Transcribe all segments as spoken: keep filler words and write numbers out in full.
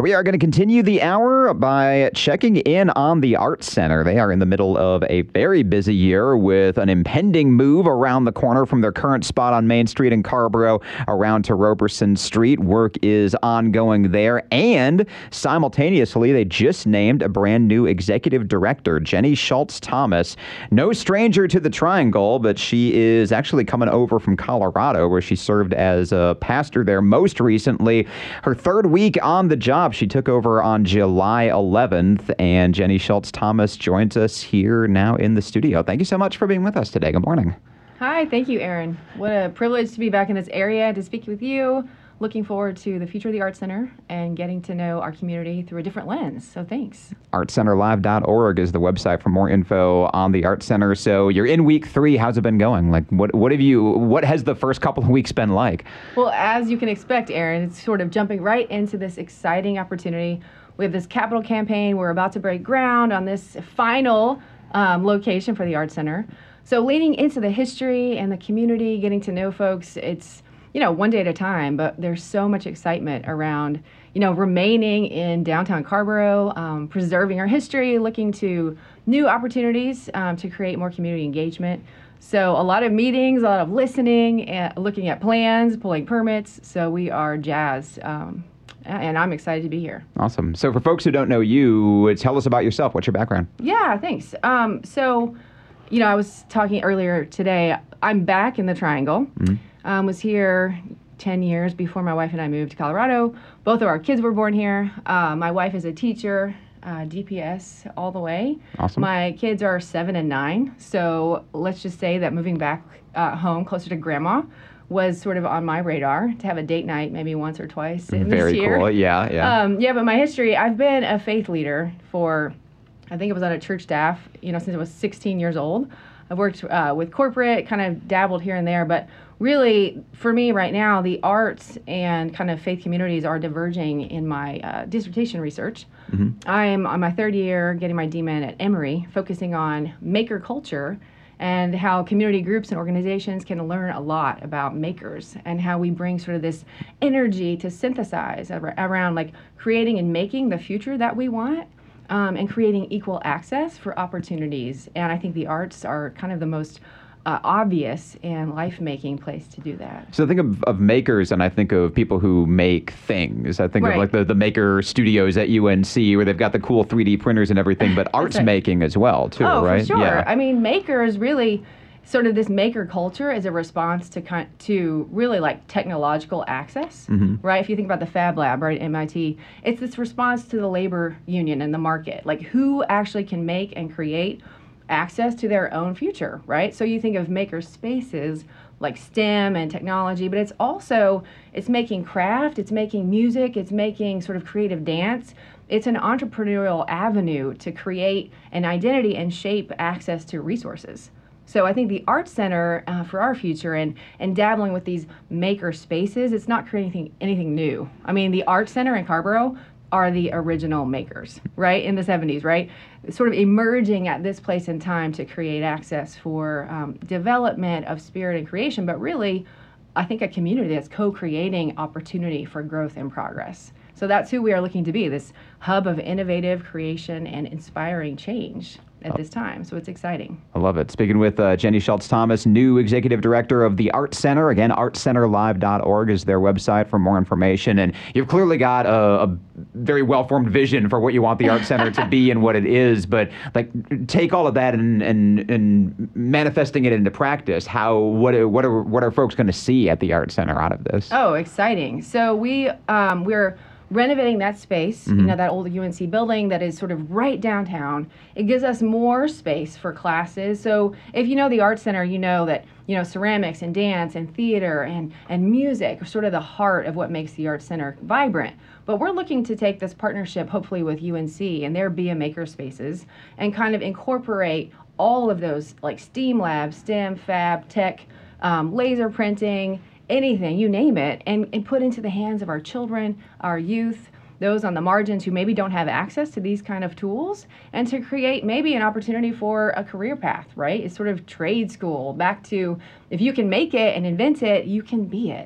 We are going to continue the hour by checking in on the Arts Center. They are in the middle of a very busy year with an impending move around the corner from their current spot on Main Street in Carrboro around to Roberson Street. Work is ongoing there, and simultaneously, they just named a brand new executive director, Jenny Schultz Thomas. No stranger to the Triangle, but she is actually coming over from Colorado, where she served as a pastor there most recently. Her third week on the job, she took over on July eleventh, and Jenny Schultz Thomas joins us here now in the studio. Thank you so much for being with us today. Good morning. Hi, thank you, Aaron. What a privilege to be back in this area to speak with you. Looking forward to the future of the Arts Center and getting to know our community through a different lens. So thanks. arts center live dot org is the website for more info on the Arts Center. So you're in week three. How's it been going? Like, what what have you? What has the first couple of weeks been like? Well, as you can expect, Aaron, it's sort of jumping right into this exciting opportunity. We have this capital campaign. We're about to break ground on this final um, location for the Arts Center. So leaning into the history and the community, getting to know folks, it's you know, one day at a time, but there's so much excitement around, you know, remaining in downtown Carrboro, um, preserving our history, looking to new opportunities um, to create more community engagement. So a lot of meetings, a lot of listening, and looking at plans, pulling permits. So we are jazzed, um, and I'm excited to be here. Awesome. So for folks who don't know you, tell us about yourself. What's your background? Yeah, thanks. Um, so, you know, I was talking earlier today. I'm back in the Triangle. Mm-hmm. Um, was here ten years before my wife and I moved to Colorado. Both of our kids were born here. Uh, my wife is a teacher, uh, D P S all the way. Awesome. My kids are seven and nine. So let's just say that moving back uh, home closer to grandma was sort of on my radar to have a date night maybe once or twice in Very this year. cool. Yeah, yeah. Um, yeah, but my history, I've been a faith leader for, I think it was on a church staff, you know, since I was sixteen years old. I've worked uh, with corporate, kind of dabbled here and there, but really, for me right now, the arts and kind of faith communities are diverging in my uh, dissertation research. Mm-hmm. I'm on my third year getting my D Min at Emory, focusing on maker culture and how community groups and organizations can learn a lot about makers and how we bring sort of this energy to synthesize ar- around like creating and making the future that we want. Um, and creating equal access for opportunities. And I think the arts are kind of the most uh, obvious and life-making place to do that. So I think of, of makers, and I think of people who make things. I think right. of like the, the maker studios at U N C where they've got the cool three D printers and everything, but arts right. making as well, too, oh, right? for sure. Yeah. I mean, makers really... sort of this maker culture is a response to kind to really like technological access, mm-hmm. right? If you think about the Fab Lab, right, at M I T, it's this response to the labor union and the market, like who actually can make and create access to their own future, right? So you think of maker spaces like STEM and technology, but it's also, it's making craft, it's making music, it's making sort of creative dance. It's an entrepreneurial avenue to create an identity and shape access to resources. So I think the Arts Center uh, for our future and, and dabbling with these maker spaces, it's not creating anything, anything new. I mean, the Arts Center in Carrboro are the original makers, right, in the seventies, right? Sort of emerging at this place in time to create access for um, development of spirit and creation, but really, I think a community that's co-creating opportunity for growth and progress. So that's who we are looking to be, this hub of innovative creation and inspiring change at this time. So it's exciting. I love it. Speaking with uh, Jenny Schultz Thomas, new executive director of the Arts Center. Again, arts center live dot org is their website for more information. And you've clearly got a, a very well-formed vision for what you want the Arts Center to be and what it is. But like, take all of that and and, and manifesting it into practice. How what are, what are what are folks going to see at the Arts Center out of this? Oh, exciting! So we um, we're renovating that space, mm-hmm. you know, that old U N C building that is sort of right downtown. It gives us more space for classes. So if you know the Arts Center, you know that, you know, ceramics and dance and theater and, and music are sort of the heart of what makes the Arts Center vibrant. But we're looking to take this partnership, hopefully with U N C and their Be a Maker spaces, and kind of incorporate all of those, like STEAM labs, STEM, Fab, tech, um, laser printing, anything, you name it, and, and put into the hands of our children, our youth, those on the margins who maybe don't have access to these kind of tools, and to create maybe an opportunity for a career path, right? It's sort of trade school, back to if you can make it and invent it, you can be it.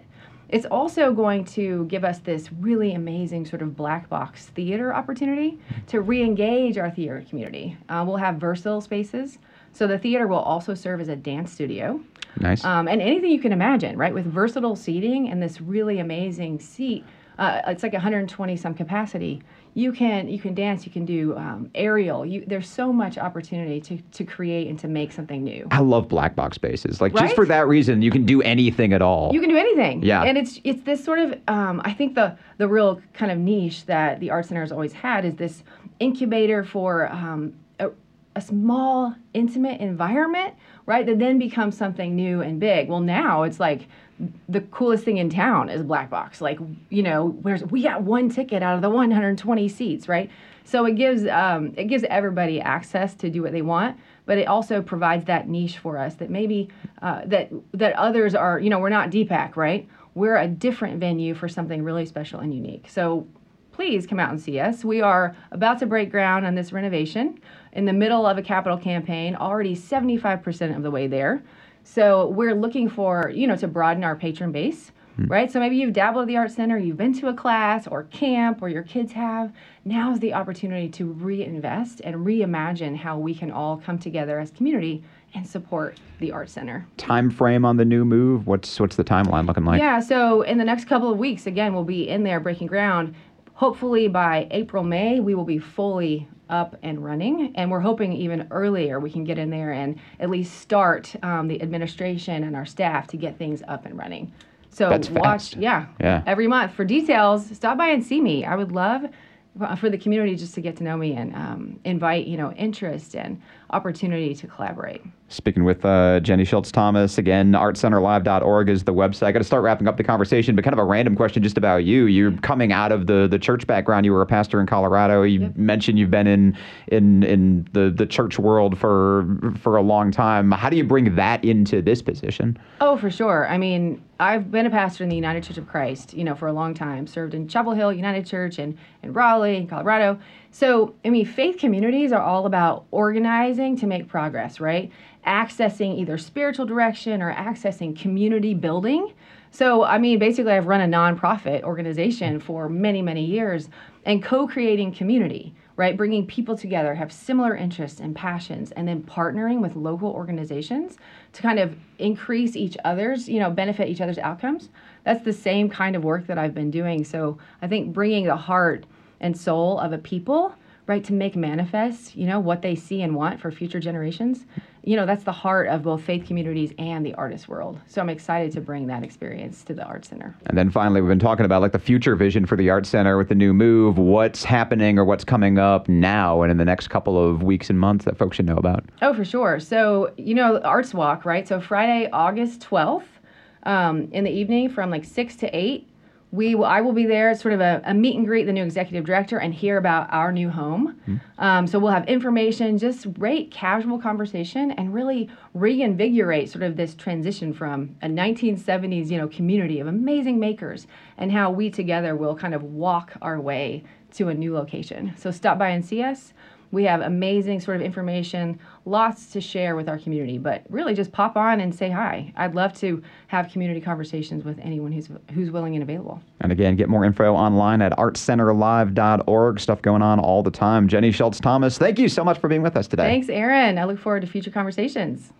It's also going to give us this really amazing sort of black box theater opportunity to re-engage our theater community. Uh, we'll have versatile spaces. So the theater will also serve as a dance studio. Nice. Um, and anything you can imagine, right? With versatile seating and this really amazing seat, uh, it's like one hundred twenty some capacity. You can you can dance, you can do um, aerial. You, there's so much opportunity to, to create and to make something new. I love black box spaces. Like Right? just for that reason, you can do anything at all. You can do anything. Yeah. And it's it's this sort of um, I think the the real kind of niche that the Art Center has always had is this incubator for um, a, a small, intimate environment, right? That then becomes something new and big. Well, now it's like the coolest thing in town is Black Box. Like, you know, where's we got one ticket out of the one hundred twenty seats, right? So it gives um, it gives everybody access to do what they want, but it also provides that niche for us that maybe uh, that that others are. You know, we're not D PAC, right? We're a different venue for something really special and unique. So please come out and see us. We are about to break ground on this renovation in the middle of a capital campaign, already seventy-five percent of the way there. So we're looking for, you know, to broaden our patron base, right? So maybe you've dabbled at the Art Center, you've been to a class or camp, or your kids have. Now's the opportunity to reinvest and reimagine how we can all come together as community and support the Art Center. Time frame on the new move? What's what's the timeline looking like? Yeah, so in the next couple of weeks, again, we'll be in there breaking ground. Hopefully by April, May, we will be fully up and running, and we're hoping even earlier we can get in there and at least start um, the administration and our staff to get things up and running. So That's watch, fast. yeah, Yeah. every month. For details, stop by and see me. I would love for the community just to get to know me and um, invite, you know, interest and opportunity to collaborate. Speaking with uh, Jenny Schultz Thomas, again, art center live dot org is the website. I got to start wrapping up the conversation, but kind of a random question just about you. You're coming out of the, the church background. You were a pastor in Colorado. You Yep. mentioned you've been in in in the, the church world for for a long time. How do you bring that into this position? Oh, for sure. I mean, I've been a pastor in the United Church of Christ, you know, for a long time. Served in Chapel Hill United Church and in Raleigh, Colorado. So, I mean, faith communities are all about organizing to make progress, right? Accessing either spiritual direction or accessing community building. So, I mean, basically, I've run a nonprofit organization for many, many years and co-creating community, right? Bringing people together, have similar interests and passions, and then partnering with local organizations to kind of increase each other's, you know, benefit each other's outcomes. That's the same kind of work that I've been doing. So I think bringing the heart and soul of a people, right, to make manifest, you know, what they see and want for future generations. You know, that's the heart of both faith communities and the artist world. So I'm excited to bring that experience to the Art Center. And then finally, we've been talking about like the future vision for the Art Center with the new move. What's happening or what's coming up now and in the next couple of weeks and months that folks should know about? Oh, for sure. So, you know, Arts Walk, right? So Friday, August twelfth, um, in the evening from like six to eight, we will, I will be there. It's sort of a, a meet and greet the new executive director and hear about our new home. Mm-hmm. Um, so we'll have information, just great casual conversation, and really reinvigorate sort of this transition from a nineteen seventies, you know, community of amazing makers and how we together will kind of walk our way to a new location. So stop by and see us. We have amazing sort of information, lots to share with our community, but really just pop on and say hi. I'd love to have community conversations with anyone who's who's willing and available. And again, get more info online at art center live dot org. Stuff going on all the time. Jenny Schultz Thomas, thank you so much for being with us today. Thanks, Aaron. I look forward to future conversations.